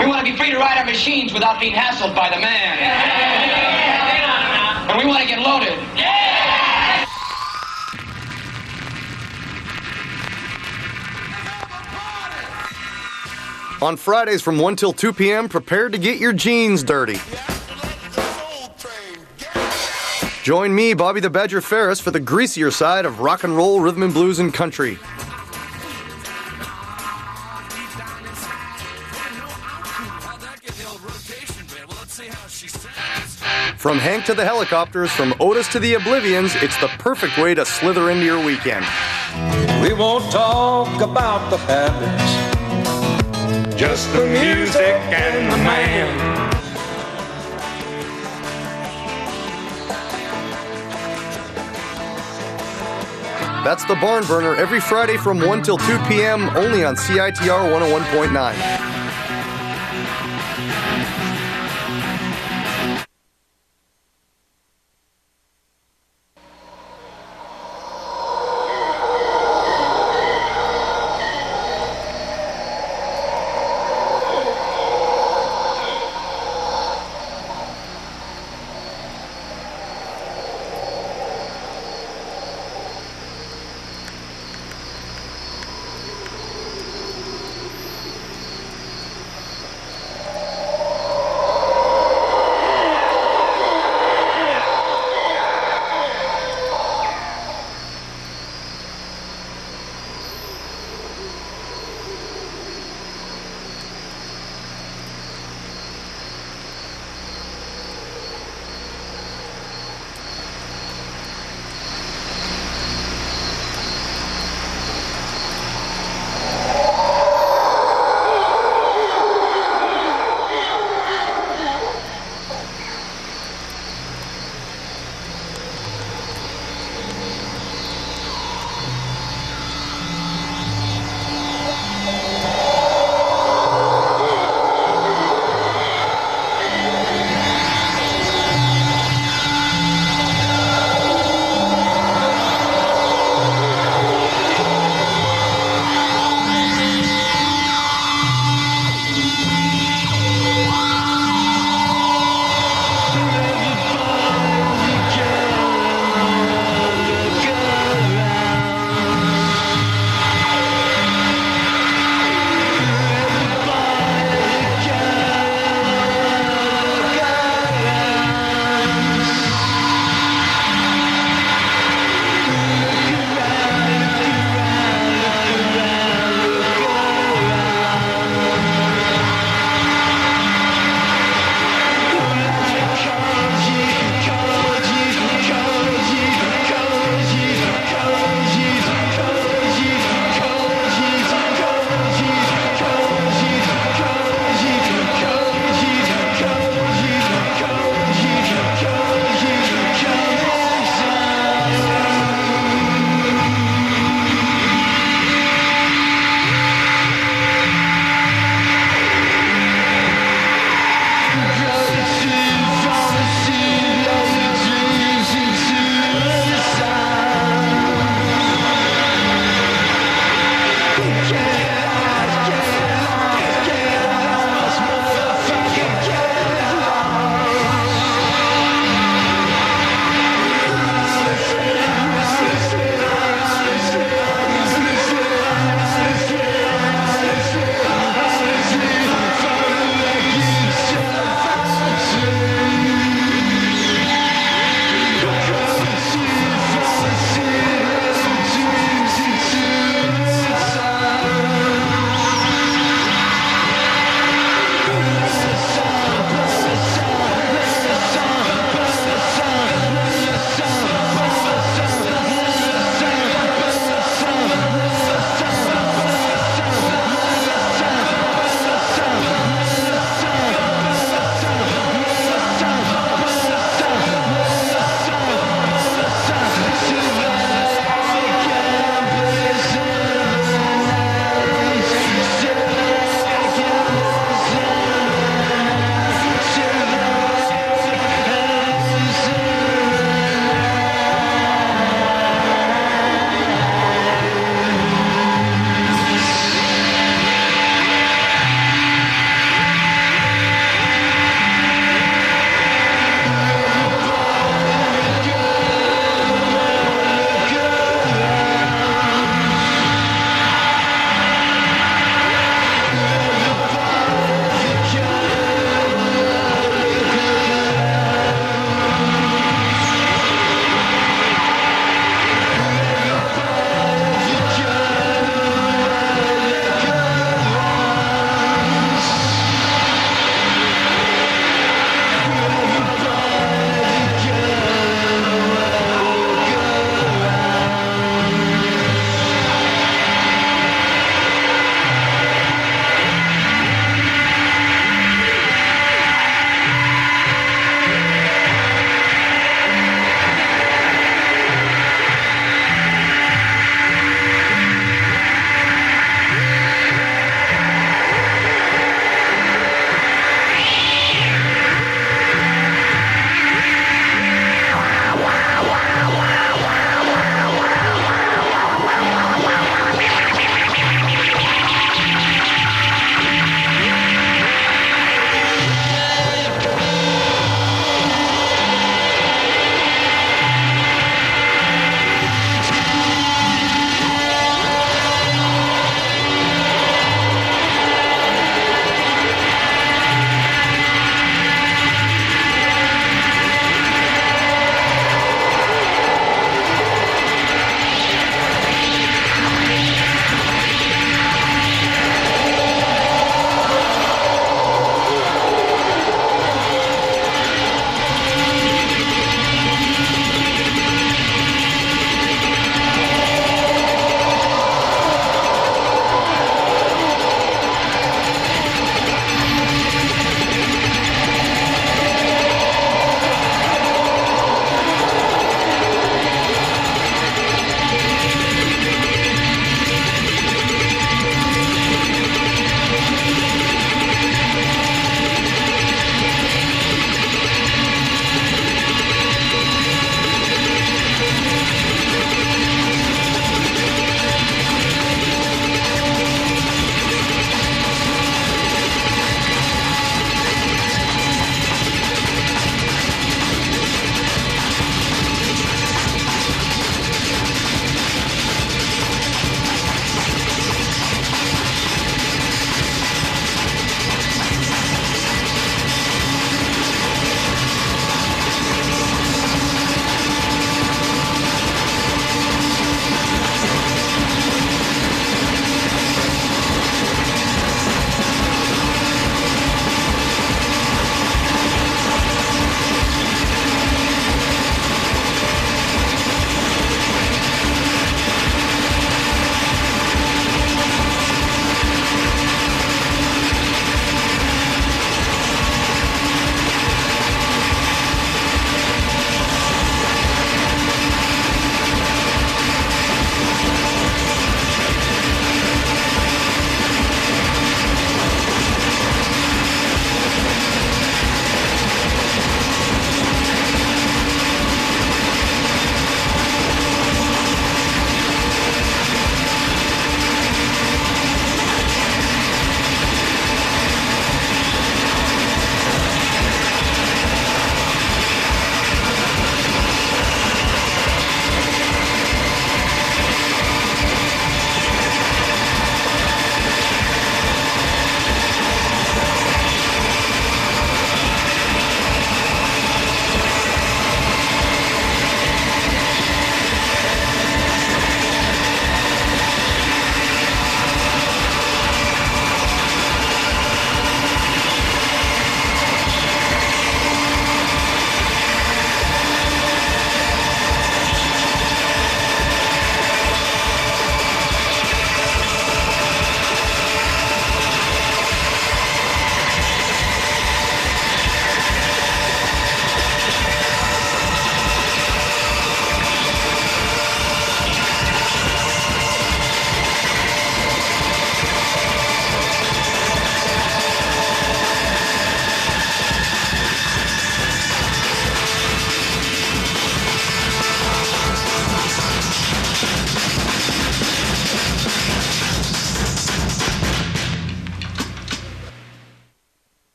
We want to be free to ride our machines without being hassled by the man. And we want to get loaded. On Fridays from 1 till 2 p.m., prepare to get your jeans dirty. Join me, Bobby the Badger Ferris, for the greasier side of rock and roll, rhythm and blues, and country. From Hank to the Helicopters, from Otis to the Oblivions, it's the perfect way to slither into your weekend. We won't talk about the habits, just the music and the man. That's the Barn Burner every Friday from 1 till 2 p.m. only on CITR 101.9.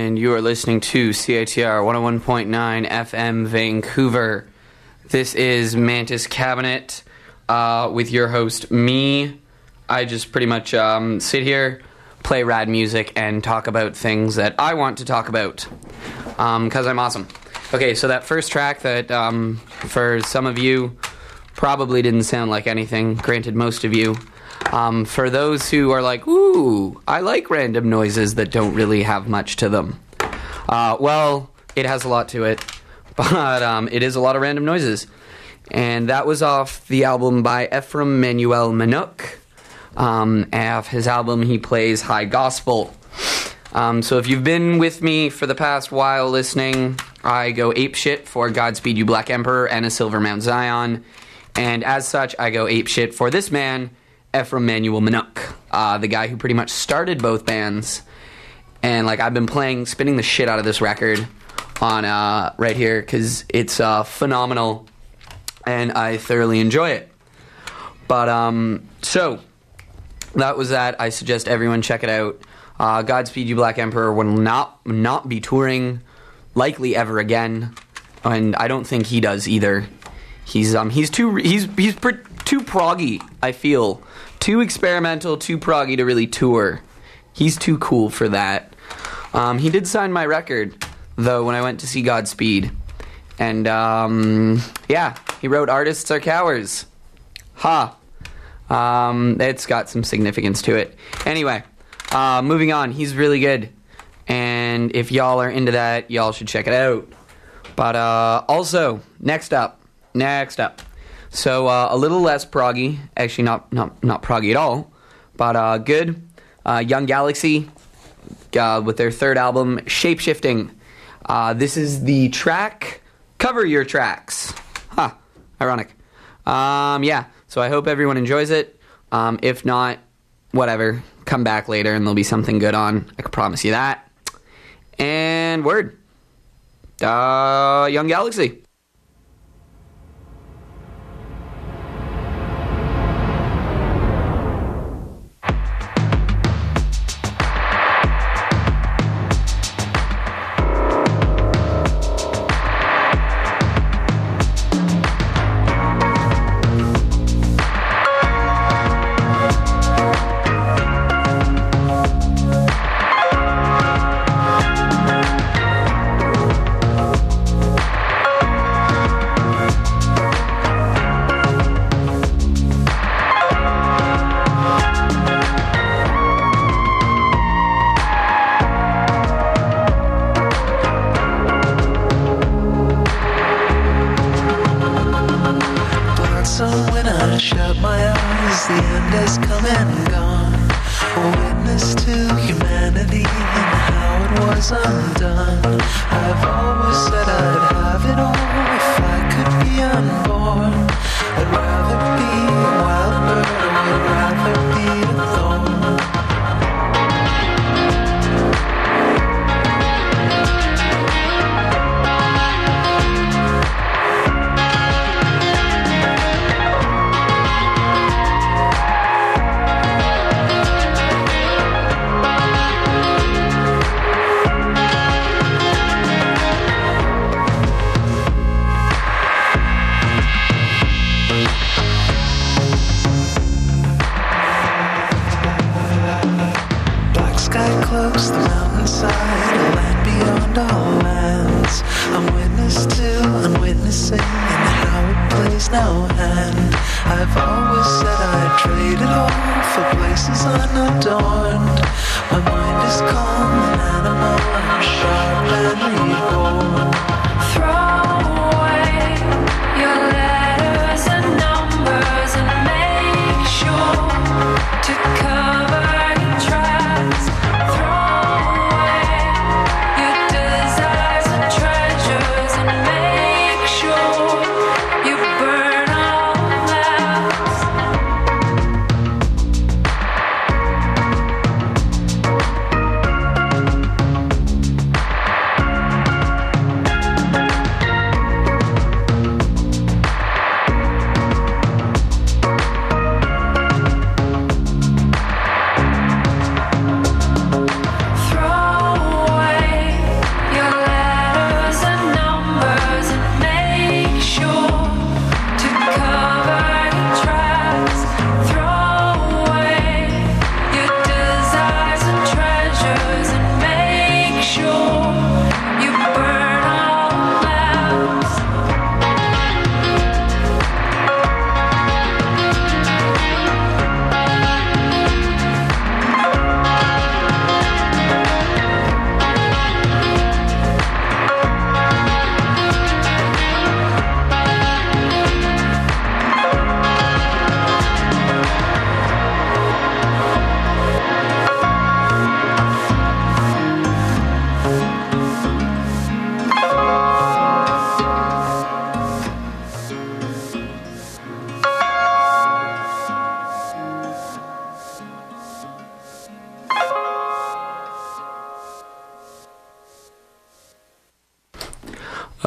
and you are listening to CITR 101.9 FM Vancouver. This is Mantis Cabinet with your host, me. I just pretty much sit here, play rad music, and talk about things that I want to talk about, because I'm awesome. Okay, so that first track that, for some of you, probably didn't sound like anything, granted most of you. For those who are like, ooh, I like random noises that don't really have much to them. Well, it has a lot to it, but it is a lot of random noises. And that was off the album by Ephraim Manuel Manouk. Off his album, he plays High Gospel. So if you've been with me for the past while listening, I go apeshit for Godspeed You Black Emperor and A Silver Mount Zion. And as such, I go apeshit for this man, Ephraim Manuel Manouk, the guy who pretty much started both bands. And like I've been spinning the shit out of this record on right here because it's phenomenal and I thoroughly enjoy it. But so that was that. I suggest everyone check it out. Godspeed You Black Emperor will not be touring likely ever again, and I don't think he does either. He's too proggy, I feel. Too experimental, too proggy to really tour. He's too cool for that. He did sign my record, though, when I went to see Godspeed. And, yeah, he wrote Artists Are Cowards. Ha. It's got some significance to it. Anyway, moving on. He's really good. And if y'all are into that, y'all should check it out. But, also, next up. So, a little less proggy. Actually, not proggy at all. But, good. Young Galaxy with their third album, Shapeshifting. This is the track, Cover Your Tracks. Huh. Ironic. Yeah. So I hope everyone enjoys it. If not, whatever. Come back later and there'll be something good on. I can promise you that. And word. Young Galaxy.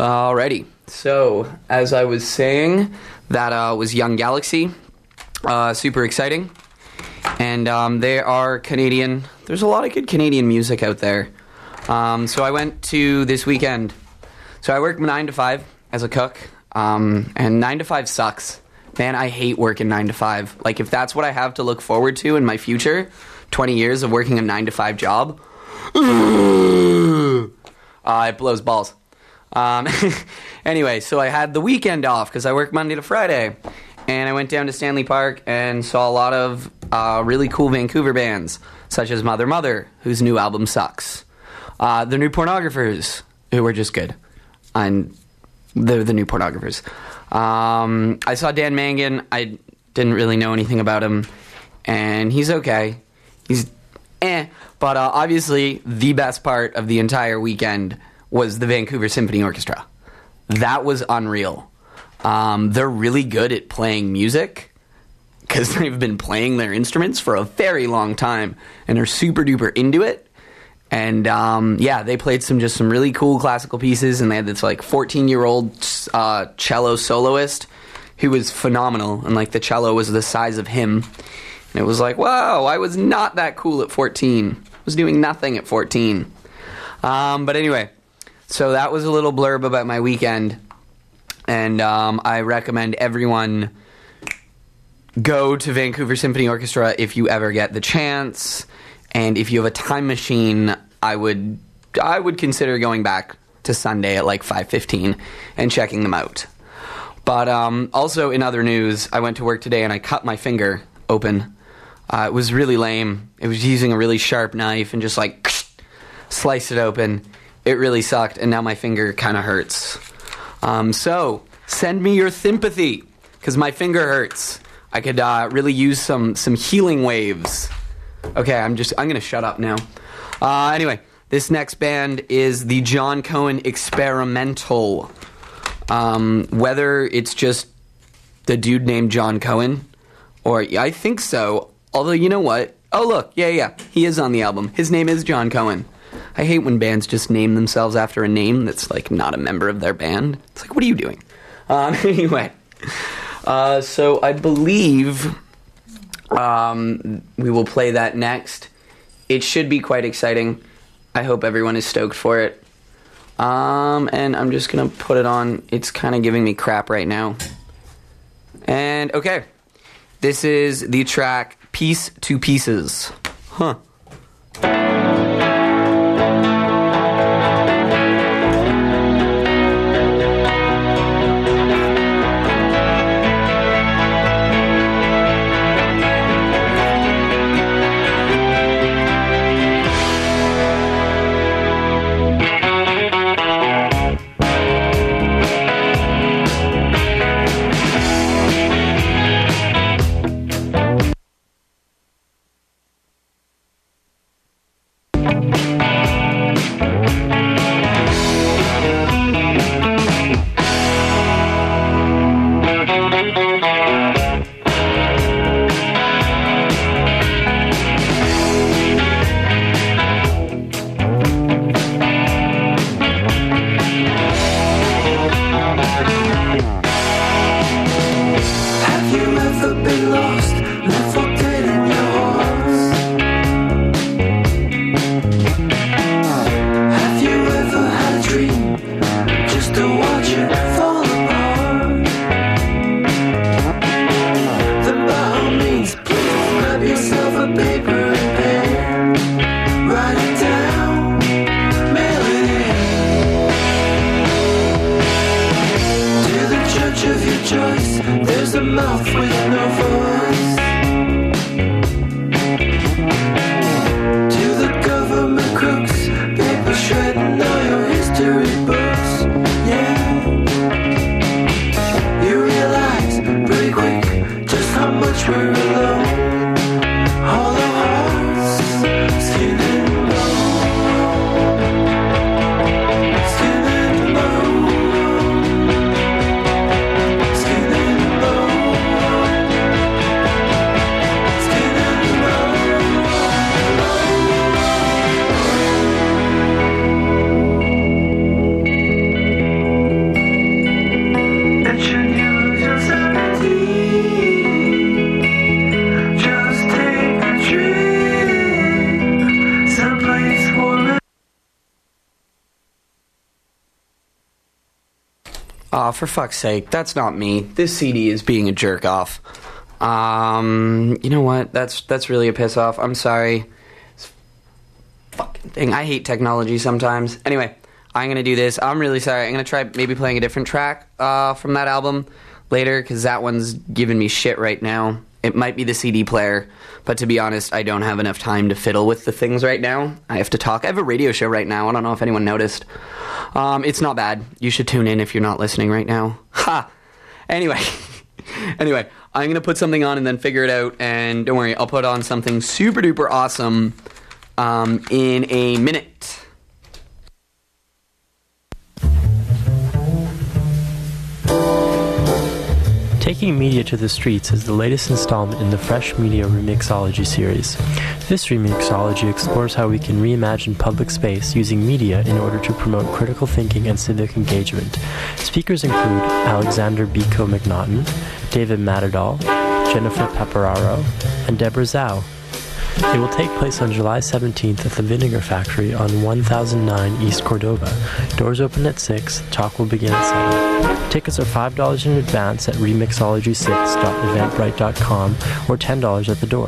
Alrighty. So, as I was saying, that was Young Galaxy. Super exciting. And they are Canadian. There's a lot of good Canadian music out there. So I went to this weekend. So I work 9 to 5 as a cook. And 9 to 5 sucks. Man, I hate working 9 to 5. Like, if that's what I have to look forward to in my future, 20 years of working a 9 to 5 job, it blows balls. Anyway, so I had the weekend off because I work Monday to Friday. And I went down to Stanley Park and saw a lot of really cool Vancouver bands, such as Mother Mother, whose new album sucks. The New Pornographers, who were just good. And they're the New Pornographers. I saw Dan Mangan. I didn't really know anything about him. And he's okay. He's But obviously, the best part of the entire weekend was the Vancouver Symphony Orchestra. That was unreal. They're really good at playing music because they've been playing their instruments for a very long time and are super duper into it. And yeah, they played some really cool classical pieces, and they had this like 14-year-old cello soloist who was phenomenal, and like the cello was the size of him. And it was like, wow, I was not that cool at 14. I was doing nothing at 14. But anyway, so that was a little blurb about my weekend. And I recommend everyone go to Vancouver Symphony Orchestra if you ever get the chance. And if you have a time machine, I would consider going back to Sunday at like 5:15 and checking them out. But also in other news, I went to work today and I cut my finger open. It was really lame. It was using a really sharp knife and just like sliced it open. It really sucked, and now my finger kind of hurts. So send me your sympathy, because my finger hurts. I could really use some healing waves. Okay, I'm going to shut up now. Anyway, this next band is the John Cohen Experimental. Whether it's just the dude named John Cohen, or I think so. Although, you know what? Oh, look. Yeah. He is on the album. His name is John Cohen. I hate when bands just name themselves after a name that's, like, not a member of their band. It's like, what are you doing? Anyway. So I believe we will play that next. It should be quite exciting. I hope everyone is stoked for it. And I'm just going to put it on. It's kind of giving me crap right now. And, okay. This is the track Piece to Pieces. Huh. Aw, for fuck's sake, that's not me. This CD is being a jerk off. You know what? That's really a piss off. I'm sorry. This fucking thing. I hate technology sometimes. Anyway, I'm gonna do this. I'm really sorry. I'm gonna try maybe playing a different track from that album later, because that one's giving me shit right now. It might be the CD player, but to be honest, I don't have enough time to fiddle with the things right now. I have to talk. I have a radio show right now. I don't know if anyone noticed. It's not bad. You should tune in if you're not listening right now. Ha! Anyway, I'm going to put something on and then figure it out, and don't worry, I'll put on something super duper awesome in a minute. Taking Media to the Streets is the latest installment in the Fresh Media Remixology series. This remixology explores how we can reimagine public space using media in order to promote critical thinking and civic engagement. Speakers include Alexander Biko McNaughton, David Matadal, Jennifer Peperaro, and Deborah Zhao. It will take place on July 17th at the Vinegar Factory on 1009 East Cordova. Doors open at 6, talk will begin at 7. Tickets are $5 in advance at remixology6.eventbrite.com or $10 at the door.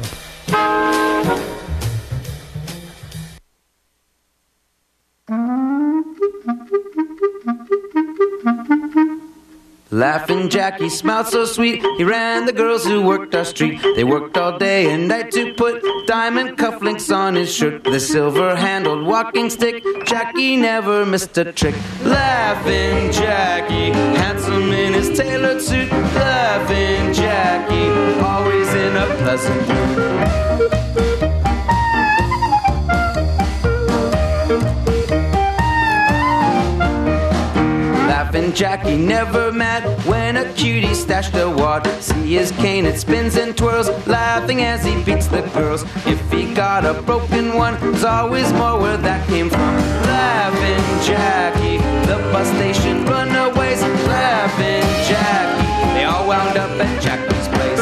Laughing Jackie smiled so sweet. He ran the girls who worked our street. They worked all day and night to put diamond cufflinks on his shirt. With a silver-handled walking stick, Jackie never missed a trick. Laughing Jackie, handsome in his tailored suit. Laughing Jackie, always in a pleasant mood. Laughing Jackie never mad when a cutie stashed a wad. See his cane, it spins and twirls, laughing as he beats the girls. If he got a broken one, there's always more where that came from. Laughing Jackie, the bus station runaways. Laughing Jackie, they all wound up at Jackie's place.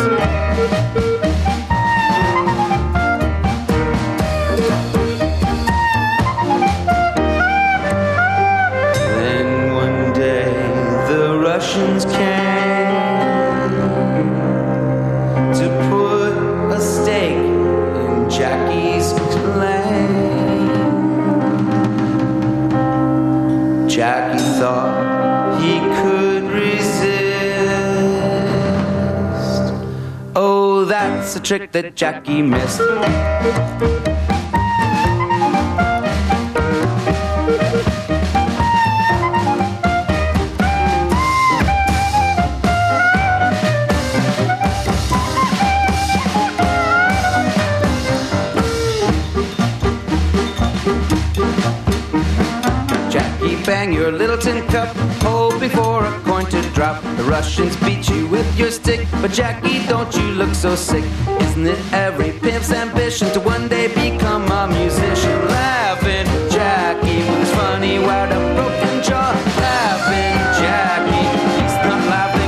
Russians came to put a stake in Jackie's claim. Jackie thought he could resist. Oh, that's a trick that Jackie missed. Bang your little tin cup, hold before a coin to drop. The Russians beat you with your stick, but Jackie, don't you look so sick. Isn't it every pimp's ambition to one day become a musician? Laughing Jackie with his funny, wound up broken jaw. Laughing Jackie, he's not laughing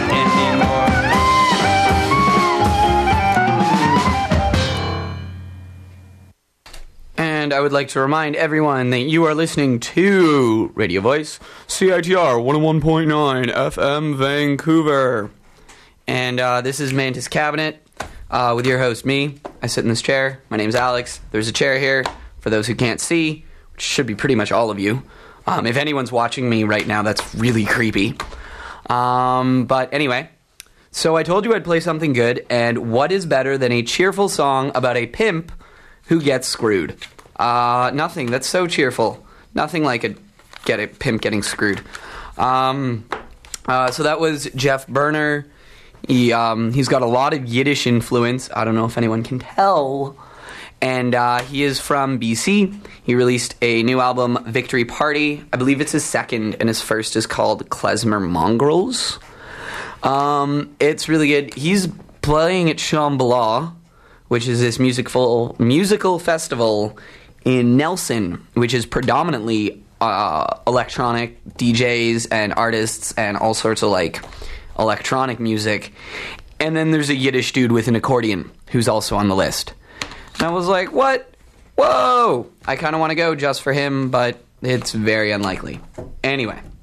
anymore. And I would like to remind everyone that you are listening to Radio Voice, CITR 101.9 FM Vancouver. And this is Mantis Cabinet with your host, me. I sit in this chair. My name's Alex. There's a chair here for those who can't see, which should be pretty much all of you. If anyone's watching me right now, that's really creepy. But anyway, so I told you I'd play something good, and what is better than a cheerful song about a pimp who gets screwed? Nothing. That's so cheerful. Nothing like a pimp getting screwed. So that was Jeff Berner. He's got a lot of Yiddish influence. I don't know if anyone can tell. And he is from BC. He released a new album, Victory Party. I believe it's his second, and his first is called Klezmer Mongrels. It's really good. He's playing at Shambhala, which is this musical festival in Nelson, which is predominantly electronic DJs and artists and all sorts of like electronic music. And then there's a Yiddish dude with an accordion who's also on the list. And I was like, what? Whoa! I kind of want to go just for him, but it's very unlikely. Anyway,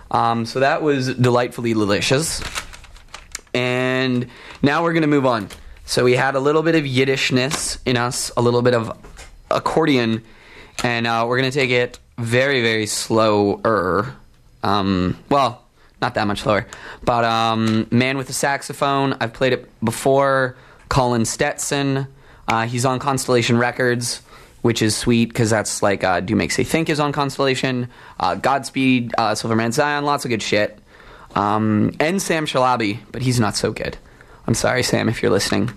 So that was delightfully delicious. And now we're going to move on. So we had a little bit of Yiddishness in us, a little bit of accordion, and we're going to take it very, very slower. Well, not that much slower. But Man with a Saxophone, I've played it before. Colin Stetson, he's on Constellation Records, which is sweet because that's like Do Make Say Think is on Constellation. Godspeed, Silverman Zion, lots of good shit. And Sam Shalabi, but he's not so good. I'm sorry, Sam, if you're listening.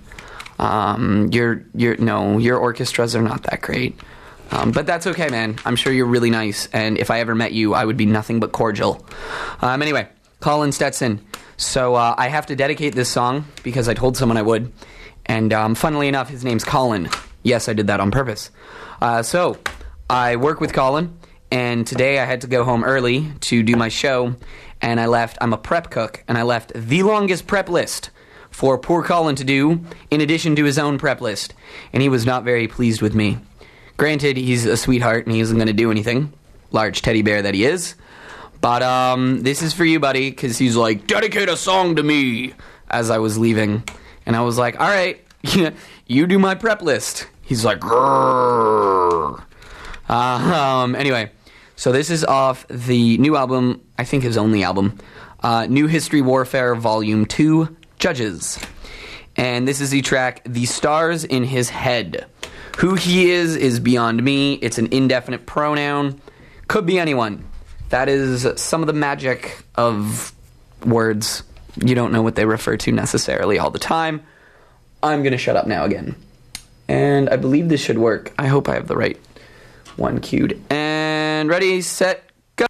Your orchestras are not that great. But that's okay, man. I'm sure you're really nice, and if I ever met you, I would be nothing but cordial. Anyway, Colin Stetson. So I have to dedicate this song because I told someone I would. And funnily enough, his name's Colin. Yes, I did that on purpose. So I work with Colin, and today I had to go home early to do my show, and I'm a prep cook, and I left the longest prep list for poor Colin to do, in addition to his own prep list. And he was not very pleased with me. Granted, he's a sweetheart, and he isn't going to do anything. Large teddy bear that he is. But this is for you, buddy, because he's like, dedicate a song to me, as I was leaving. And I was like, all right, you do my prep list. He's like, grrr. Anyway, so this is off the new album, I think his only album, New History Warfare Volume 2, Judges. And this is the track, The Stars in His Head. Who he is beyond me. It's an indefinite pronoun. Could be anyone. That is some of the magic of words. You don't know what they refer to necessarily all the time. I'm going to shut up now again. And I believe this should work. I hope I have the right one cued. And ready, set, go.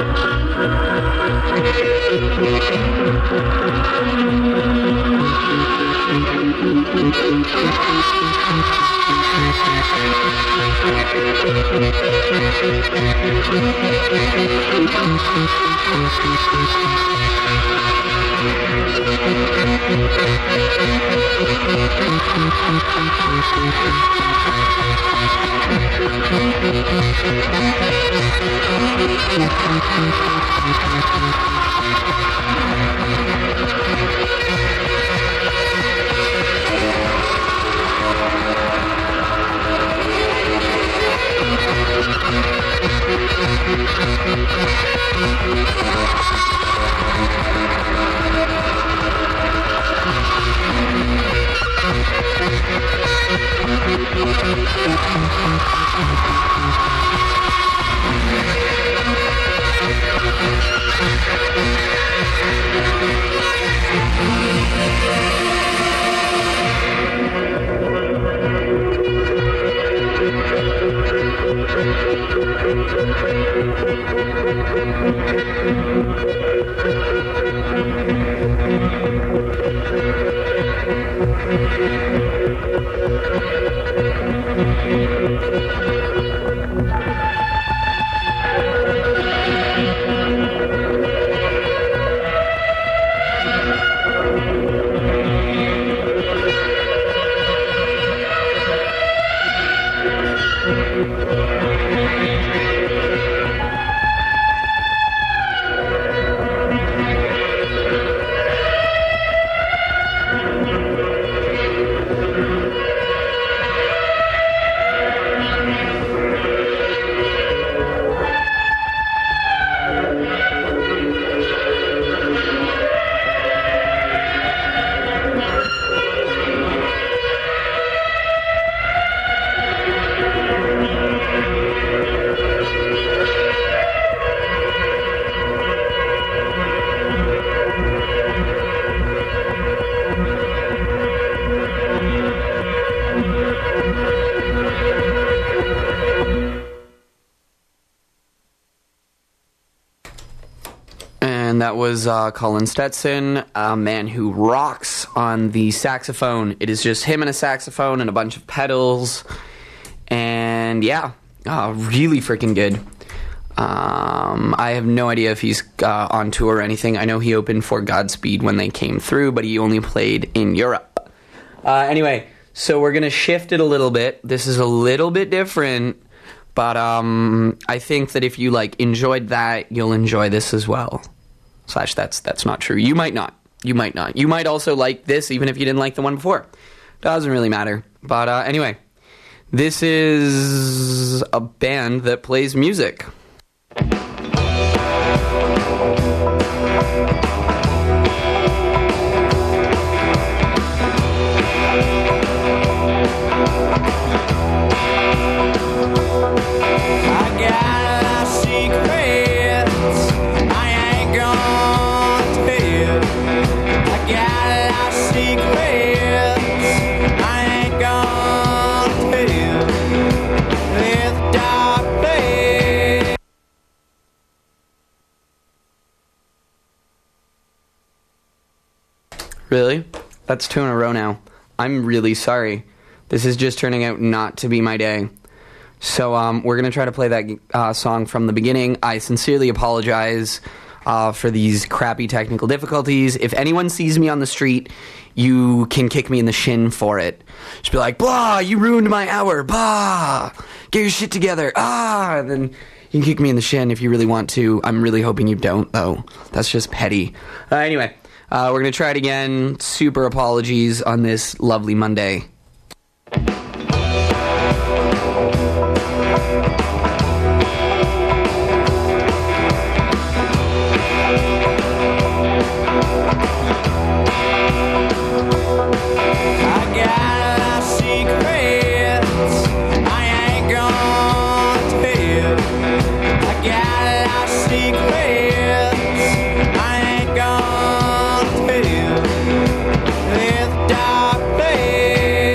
And that was Colin Stetson, a man who rocks on the saxophone. It is just him and a saxophone and a bunch of pedals. And yeah, really freaking good. I have no idea if he's on tour or anything. I know he opened for Godspeed when they came through, but he only played in Europe. Anyway, so we're going to shift it a little bit. This is a little bit different, but I think that if you enjoyed that, you'll enjoy this as well. / that's not true. You might not. You might also like this even if you didn't like the one before. Doesn't really matter. But anyway, this is a band that plays music. Really? That's 2 in a row now. I'm really sorry. This is just turning out not to be my day. So we're going to try to play that song from the beginning. I sincerely apologize for these crappy technical difficulties. If anyone sees me on the street, you can kick me in the shin for it. Just be like, blah, you ruined my hour, blah, get your shit together, and then you can kick me in the shin if you really want to. I'm really hoping you don't, though. That's just petty. Anyway. We're going to try it again. Super apologies on this lovely Monday. Dark place.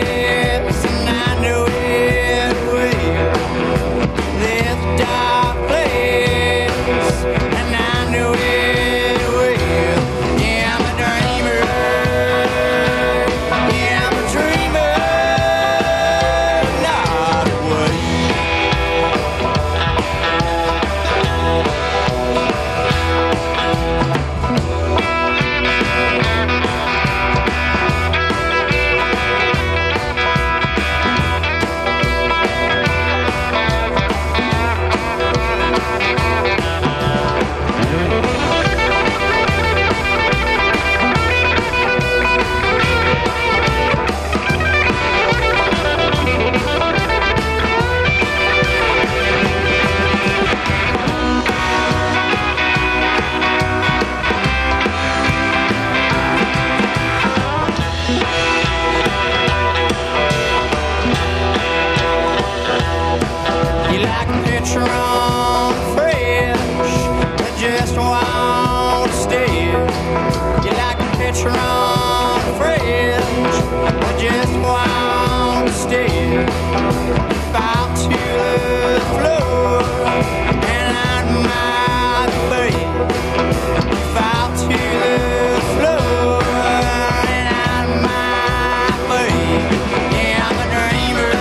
picture on fresh. I just want to stay. You like a picture on fresh. I just want to stay. Fall to the floor and on my bed. Fall to the floor and on my bed. Yeah, I'm a dreamer.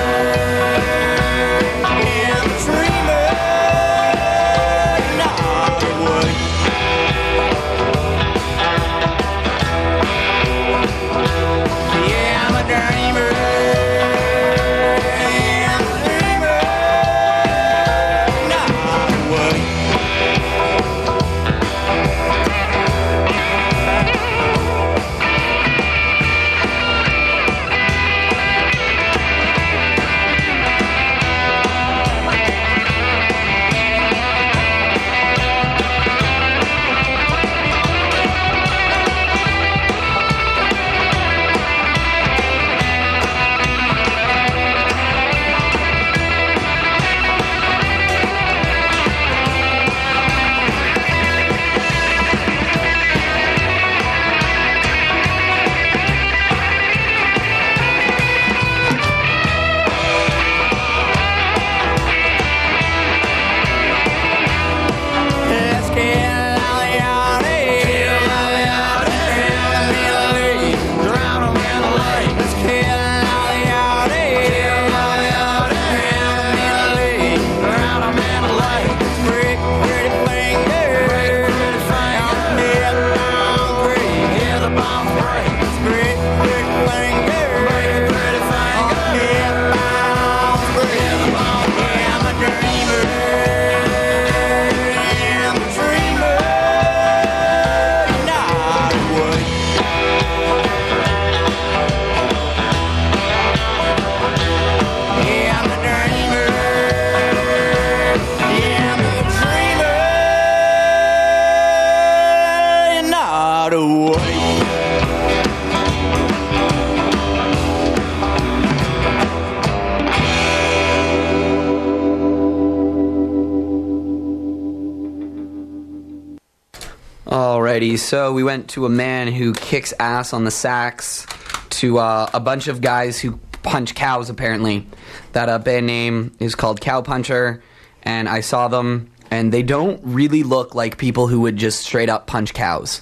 Yeah, I'm a dreamer. Not away. Yeah, I'm a dreamer. Yeah, I'm a dreamer. Not away. Let's get out drown 'em in the lake. Let's get out drown 'em in the lake. Break pretty fingers, hear the bomb break. Break pretty fingers, hear the bomb break. Yeah, I'm a dreamer. Yeah, I'm a dreamer. Not away. Yeah, I'm a dreamer. Yeah, I'm a dreamer. Not away. Alrighty, so we went to a man who kicks ass on the sax, to a bunch of guys who punch cows, apparently. That band name is called Cow Puncher, and I saw them, and they don't really look like people who would just straight up punch cows.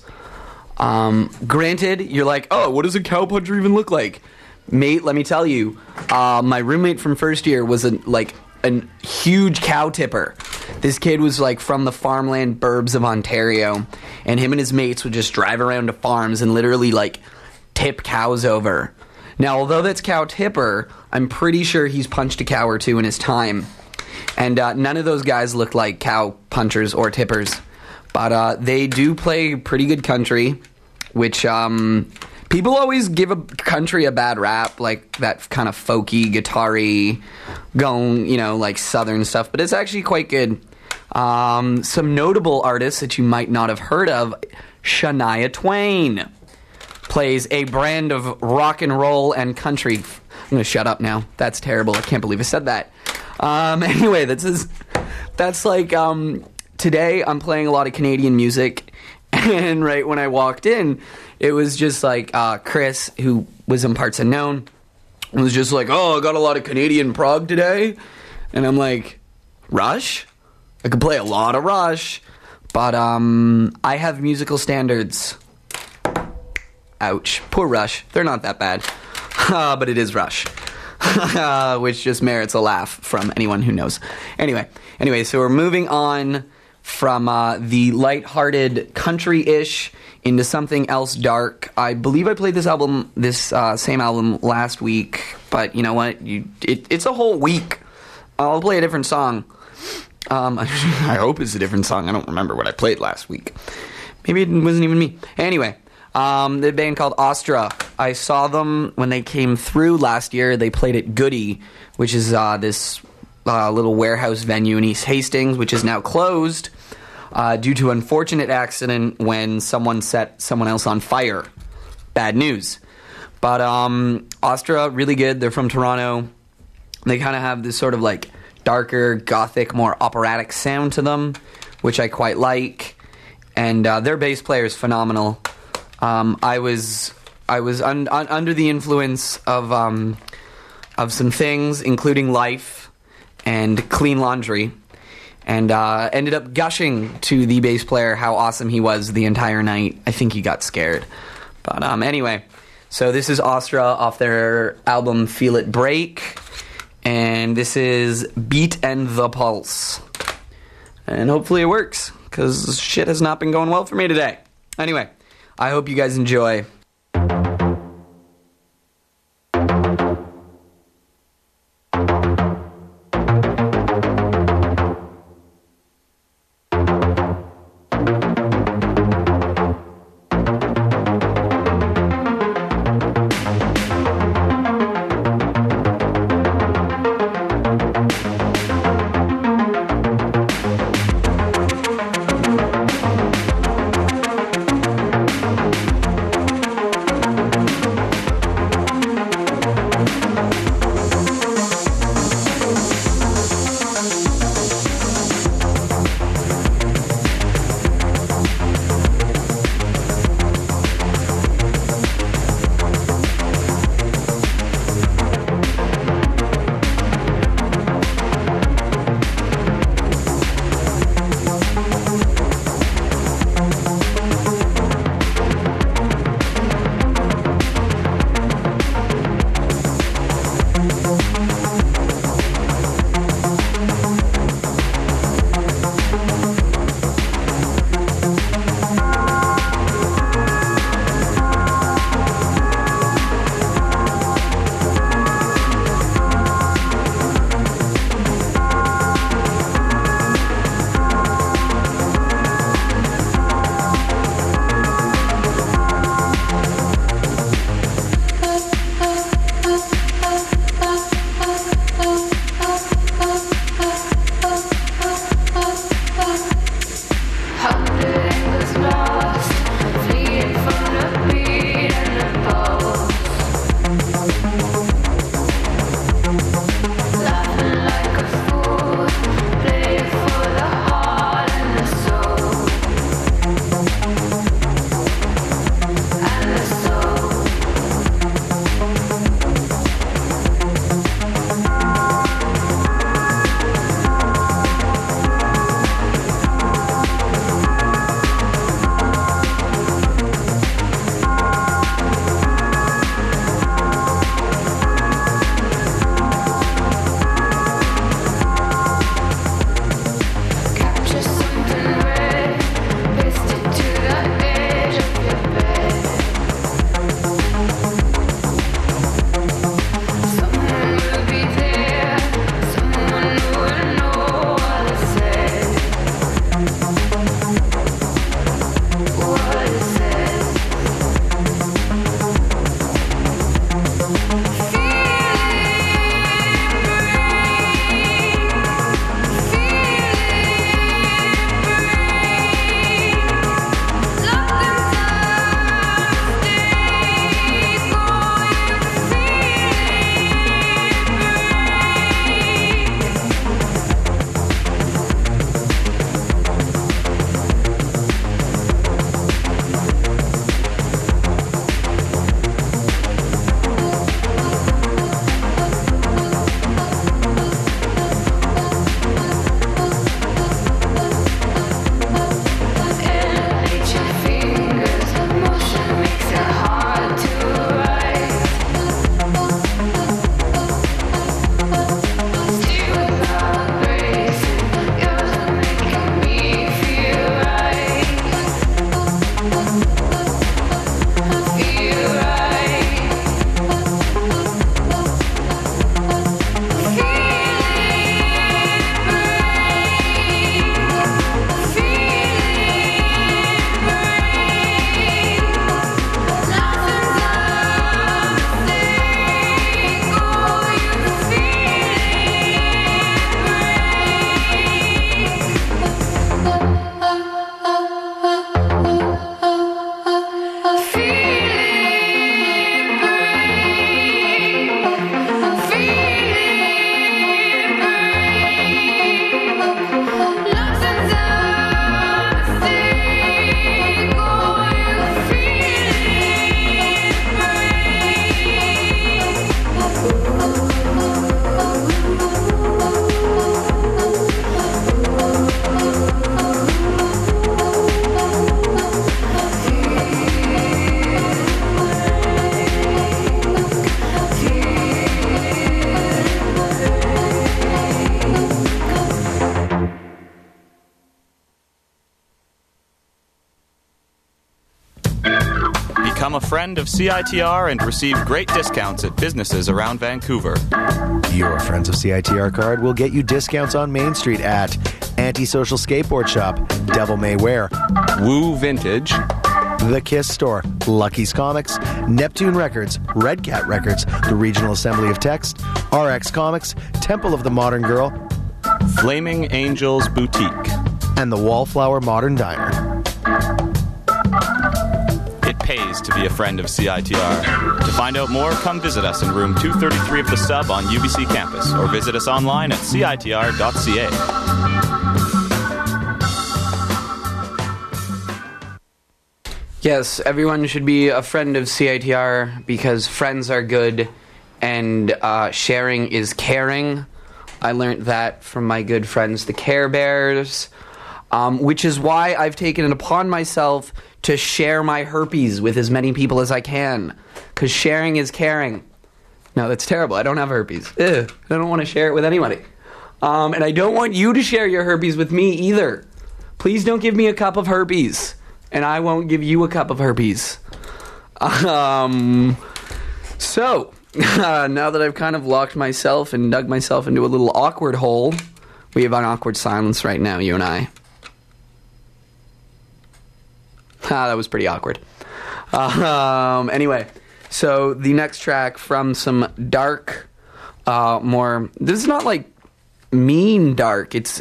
Granted, you're like, oh, what does a cow puncher even look like? Mate, let me tell you, my roommate from first year was a huge cow tipper. This kid was like from the farmland burbs of Ontario, and him and his mates would just drive around to farms and literally like tip cows over. Now, although that's cow tipper, I'm pretty sure he's punched a cow or two in his time. And none of those guys looked like cow punchers or tippers. But they do play pretty good country, which people always give a country a bad rap, like that kind of folky, guitar-y, going, like southern stuff. But it's actually quite good. Some notable artists that you might not have heard of, Shania Twain plays a brand of rock and roll and country. I'm going to shut up now. That's terrible. I can't believe I said that. Anyway, that's like, today I'm playing a lot of Canadian music, and right when I walked in, it was just like, Chris, who was in Parts Unknown, was just like, oh, I got a lot of Canadian prog today, and I'm like, Rush? I could play a lot of Rush, but, I have musical standards. Ouch. Poor Rush. They're not that bad. But it is Rush. Which just merits a laugh from anyone who knows. Anyway, so we're moving on from the lighthearted country-ish into something else dark. I believe I played this same album last week, but you know what? It's a whole week. I'll play a different song. I hope it's a different song. I don't remember what I played last week. Maybe it wasn't even me. Anyway, the band called Astra. I saw them when they came through last year. They played at Goody, which is this little warehouse venue in East Hastings, which is now closed due to an unfortunate accident when someone set someone else on fire. Bad news. But Astra, really good. They're from Toronto. They kind of have this sort of like darker, gothic, more operatic sound to them, which I quite like. And their bass player is phenomenal. I was under the influence of some things, including Life and Clean Laundry, and ended up gushing to the bass player how awesome he was the entire night. I think he got scared. But anyway, so this is Astra off their album Feel It Break, and this is Beat and the Pulse. And hopefully it works, because shit has not been going well for me today. Anyway, I hope you guys enjoy. a friend of CITR and receive great discounts at businesses around Vancouver. Your Friends of CITR card will get you discounts on Main Street at Antisocial Skateboard Shop, Devil May Wear, Woo Vintage, The Kiss Store, Lucky's Comics, Neptune Records, Red Cat Records, the Regional Assembly of Text, RX Comics, Temple of the Modern Girl, Flaming Angels Boutique, and the Wallflower Modern Diner. It pays to be a friend of CITR. To find out more, come visit us in room 233 of the Sub on UBC campus, or visit us online at citr.ca. Yes, everyone should be a friend of CITR because friends are good and sharing is caring. I learned that from my good friends, the Care Bears, which is why I've taken it upon myself to share my herpes with as many people as I can, because sharing is caring. No, that's terrible. I don't have herpes. Ugh, I don't want to share it with anybody. And I don't want you to share your herpes with me either. Please don't give me a cup of herpes, and I won't give you a cup of herpes. So, now that I've kind of locked myself and dug myself into a little awkward hole, we have an awkward silence right now, you and I. That was pretty awkward. Anyway, so the next track from some dark, more... This is not like mean dark. It's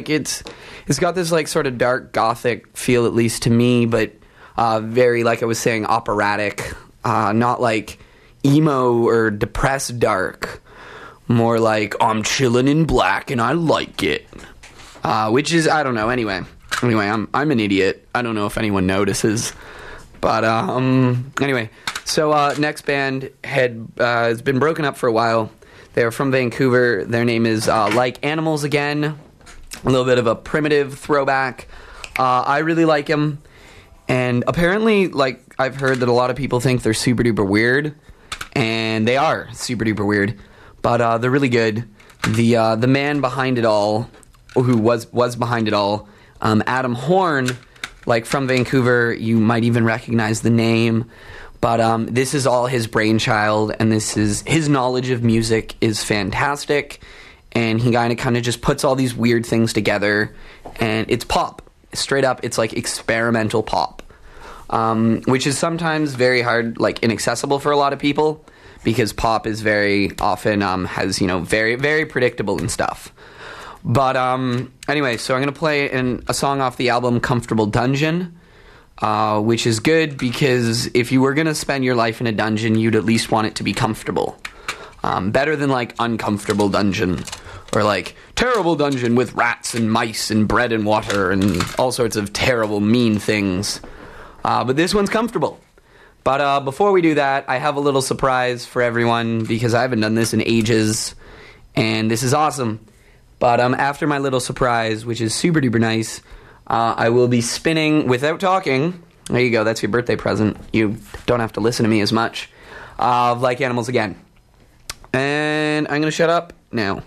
got this like sort of dark gothic feel, at least to me, but very, like I was saying, operatic. Not like emo or depressed dark. More like, I'm chilling in black and I like it. Which is, I don't know, anyway, I'm an idiot. I don't know if anyone notices. But, anyway. So, next band has been broken up for a while. They're from Vancouver. Their name is Like Animals Again. A little bit of a primitive throwback. I really like them. And apparently, like, I've heard that a lot of people think they're super duper weird. And they are super duper weird. But they're really good. The man behind it all, who was behind it all, Adam Horn, like from Vancouver, you might even recognize the name. But this is all his brainchild, and this is his knowledge of music is fantastic. And he kind of just puts all these weird things together, and it's pop. Straight up, it's like experimental pop, which is sometimes very hard, like inaccessible for a lot of people, because pop is very often has, you know, very, very predictable and stuff. But anyway, so I'm going to play a song off the album Comfortable Dungeon, which is good because if you were going to spend your life in a dungeon, you'd at least want it to be comfortable. Better than like uncomfortable dungeon or like terrible dungeon with rats and mice and bread and water and all sorts of terrible, mean things. But this one's comfortable. But before we do that, I have a little surprise for everyone because I haven't done this in ages, and this is awesome. But after my little surprise, which is super duper nice, I will be spinning without talking. There you go, that's your birthday present. You don't have to listen to me as much. Like Animals Again. And I'm going to shut up now.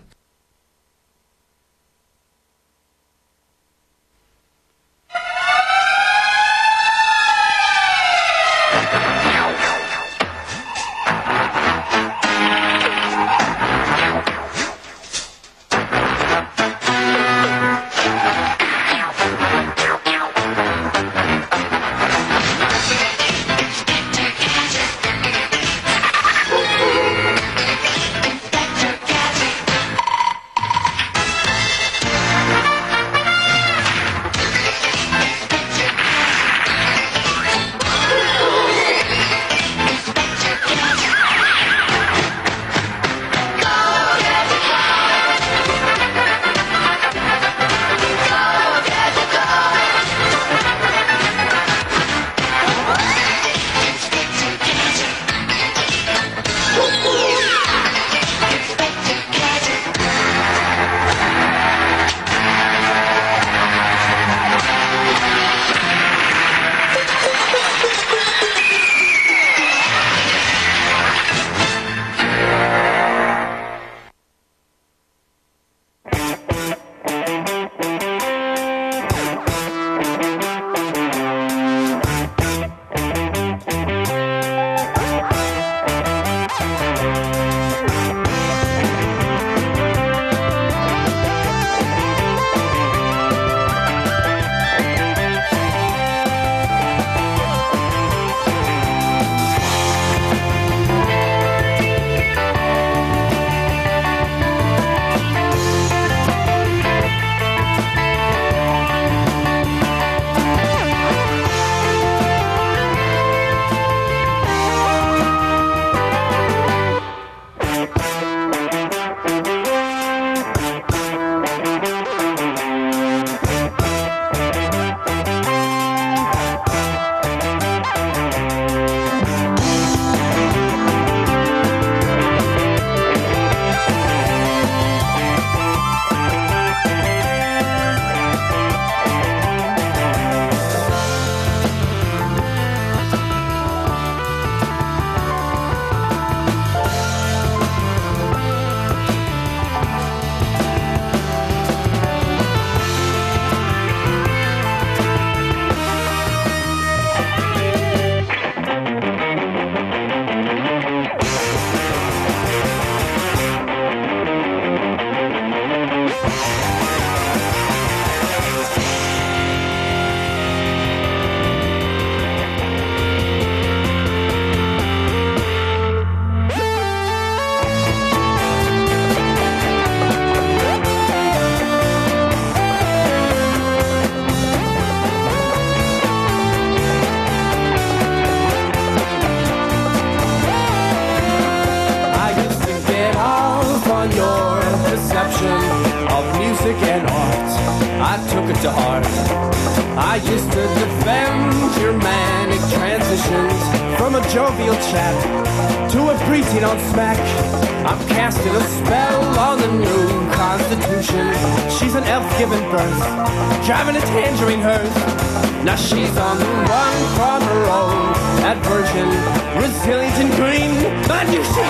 to heart. I used to defend your manic transitions from a jovial chat to a preteen on smack. I'm casting a spell on the new Constitution. She's an elf given birth, driving a tangerine hearse. Now she's on the run from her own adversion, resilient and green. Mind you, she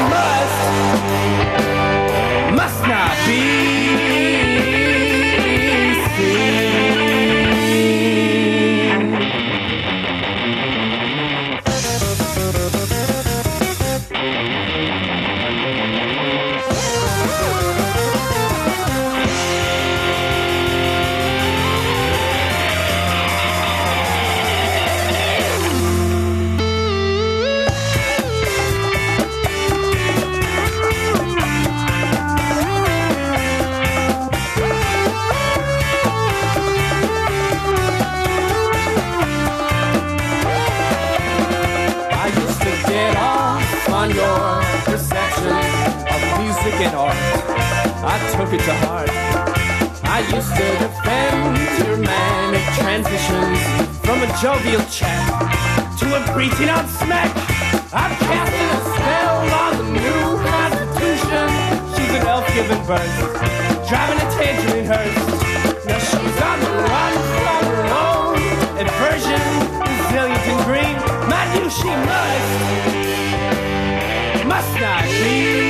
must not be seen. Your perception of music and art, I took it to heart. I used to defend your manic transitions from a jovial chat to a preteen on smack. I'm casting a spell on the new Constitution. She's an elf given birth, driving a tangerine hearse. Now she's on the run from her own aversion, resilient and green. Mind you, she must not be.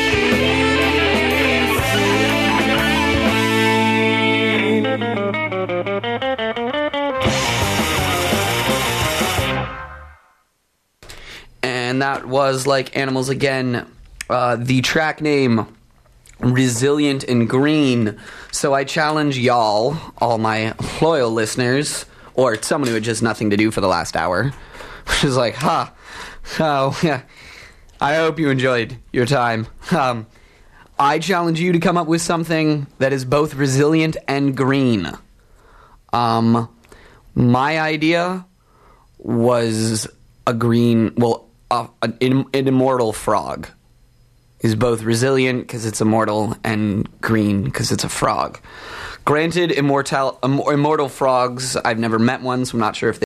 And that was Like Animals Again. The track name, Resilient and Green. So I challenge y'all, all my loyal listeners, or someone who had just nothing to do for the last hour, which is like, oh, yeah. I hope you enjoyed your time. I challenge you to come up with something that is both resilient and green. My idea was a green, an immortal frog. Is both resilient because it's immortal and green because it's a frog. Granted, immortal frogs, I've never met one, so I'm not sure if